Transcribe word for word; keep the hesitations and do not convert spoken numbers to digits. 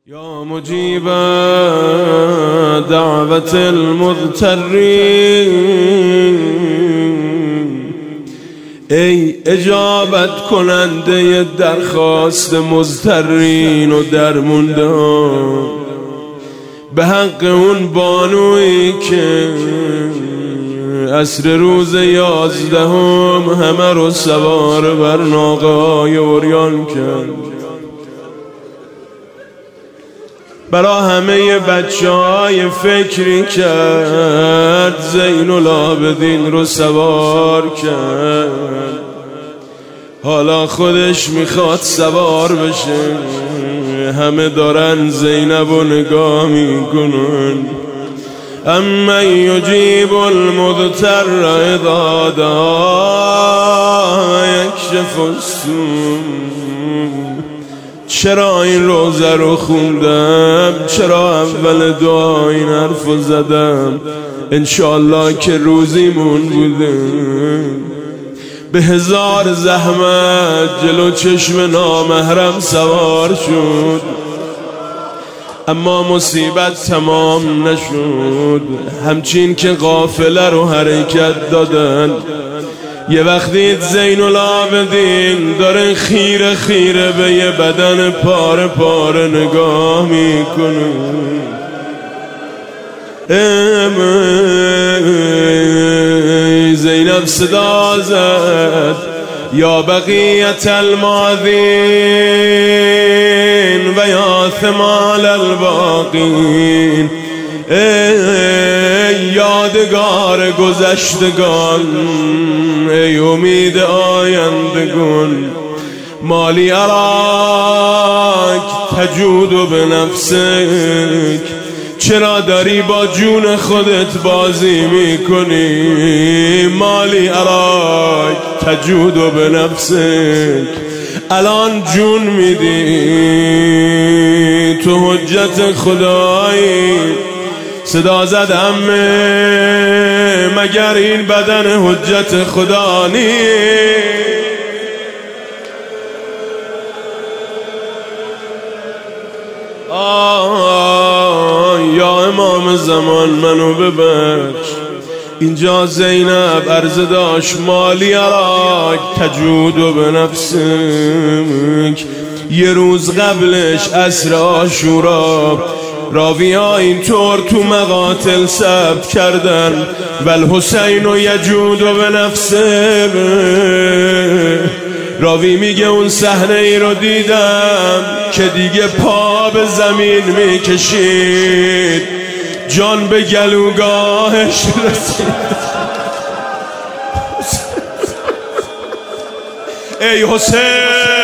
یا مجیب دعوت المضطرین، ای اجابت کننده درخواست مضطرین و درموندان، به حق اون بانویی که عصر روز یازدهم همه رو سوار بر ناقه‌های عریان کرد. برا همه بچه های فکری کرد، زین العابدین رو سوار کرد. حالا خودش میخواد سوار بشه، همه دارن زینب و نگاه میکنن. اما یجیب المضطر اذا دعا یکشف السوء. چرا این روزه رو خوندم؟ چرا اول دعا این حرف رو زدم؟ انشالله که روزیمون بوده. به هزار زحمت جلو چشم نامحرم سوار شد، اما مصیبت تمام نشد. همچین که قافله رو حرکت دادن، یه وقتی زین العابدین داره خیره خیره به یه بدن پاره پاره نگاه میکنه. زینب صدا زد یا بقیت الماضین و یا ثمال الباقین، ای یادگار گذشتگان، ای امید آیندگان، مالی اراک تجود به نفسک. چرا داری با جون خودت بازی میکنی؟ مالی اراک تجود به نفسک. الان جون میدی تو حجت خدایی. صدا زد عمه مگر این بدن حجت خدا نیست؟ آه یا امام زمان منو ببخش. اینجا زینب عرض داشت مالی اراک تجود به نفسک. یه روز قبلش عصر عاشورا راوی ها اینطور تو مقاتل ثبت کردن، والحسین و یجود به نفسه. راوی میگه اون صحنه ای رو دیدم که دیگه پا به زمین میکشید، جان به گلوگاهش رسید. ای حسین